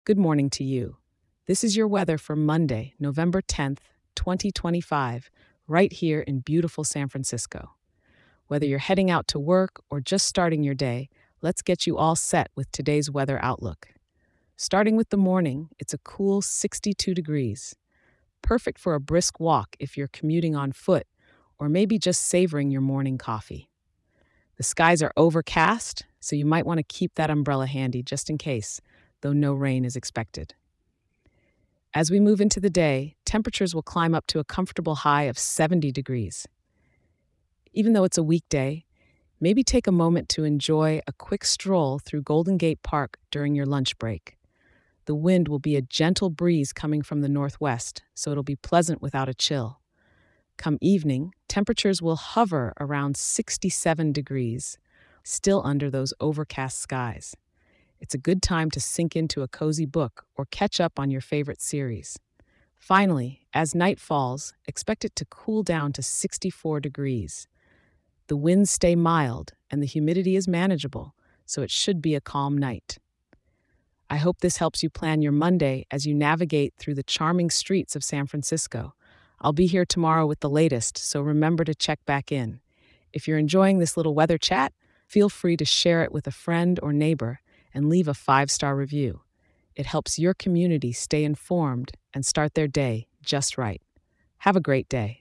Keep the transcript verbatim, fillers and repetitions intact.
Good morning to you. This is your weather for Monday, November tenth, twenty twenty-five, right here in beautiful San Francisco. Whether you're heading out to work or just starting your day, let's get you all set with today's weather outlook. Starting with the morning, it's a cool sixty-two degrees, perfect for a brisk walk if you're commuting on foot or maybe just savoring your morning coffee. The skies are overcast, so you might want to keep that umbrella handy just in case, though no rain is expected. As we move into the day, temperatures will climb up to a comfortable high of seventy degrees. Even though it's a weekday, maybe take a moment to enjoy a quick stroll through Golden Gate Park during your lunch break. The wind will be a gentle breeze coming from the northwest, so it'll be pleasant without a chill. Come evening, temperatures will hover around sixty-seven degrees, still under those overcast skies. It's a good time to sink into a cozy book or catch up on your favorite series. Finally, as night falls, expect it to cool down to sixty-four degrees. The winds stay mild and the humidity is manageable, so it should be a calm night. I hope this helps you plan your Monday as you navigate through the charming streets of San Francisco. I'll be here tomorrow with the latest, so remember to check back in. If you're enjoying this little weather chat, feel free to share it with a friend or neighbor and leave a five-star review. It helps your community stay informed and start their day just right. Have a great day.